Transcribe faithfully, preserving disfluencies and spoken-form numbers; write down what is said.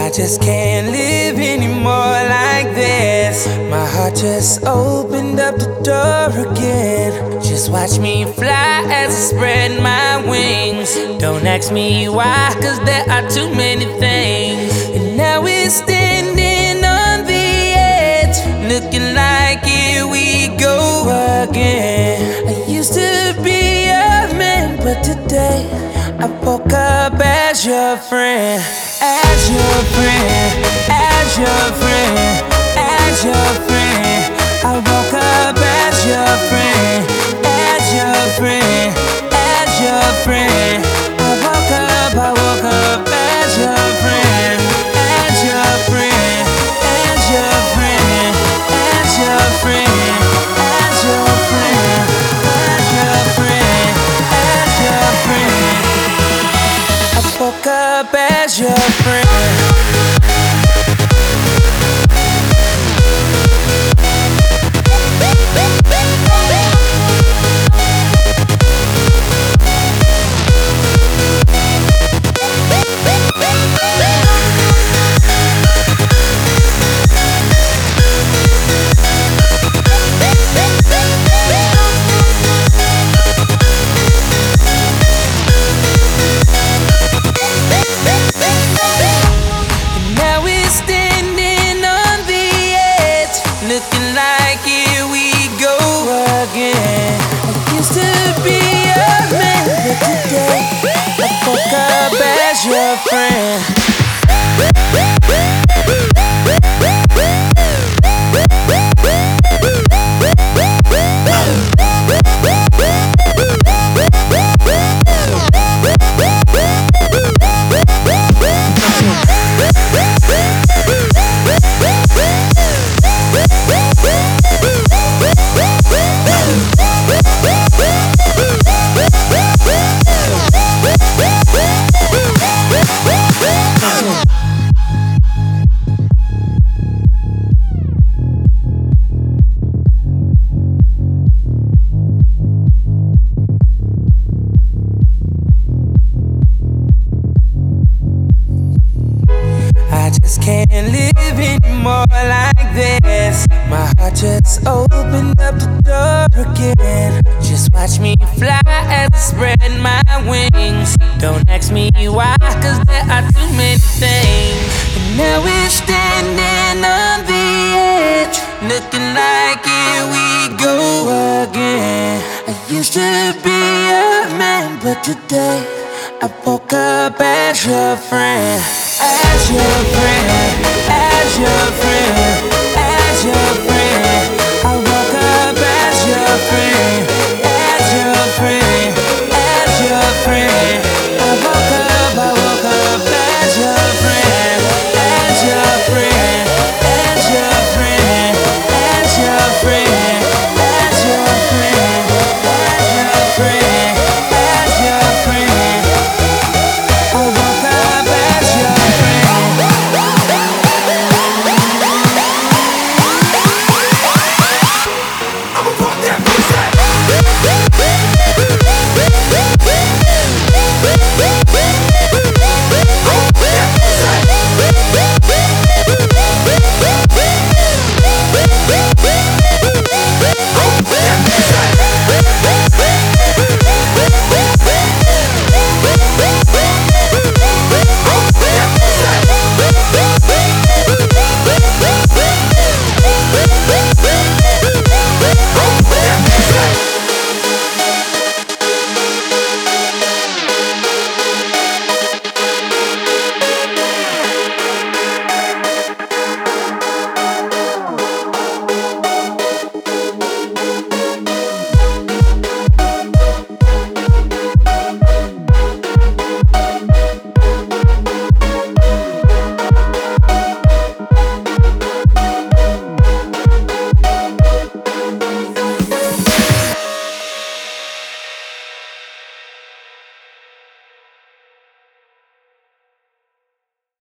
I just can't live anymore like this. My heart just opened up the door again. Just watch me fly as I spread my wings. Don't ask me why, cause there are too many things. And now we're standing on the edge, looking like here we go again. I used to be a man, but today I woke up as your friend. As your friend, as your friend, as your friend. I woke up as your friend, as your friend, as your friend. I woke up, I woke up as your friend, as your friend, as your friend, as your friend, as your friend, as your friend, as your friend. I woke up as your friend. Looking like here we go again. I used to be a man, but today I woke up as your friend. I just can't live anymore like this. My heart just opened up the door again. Just watch me fly as I spread my wings. Don't ask me why, cause there are too many things. And now we're standing on the edge, looking like here we go again. I used to be a man, but today I woke up as your friend. As your friend, as your friend, as your friend. I woke up as your friend, as your friend, as your friend. I woke up, I woke up as your friend, as your friend, as your friend, as your friend, as your friend, as your friend, as your friend. I woke up as your I'm a punk that pussy.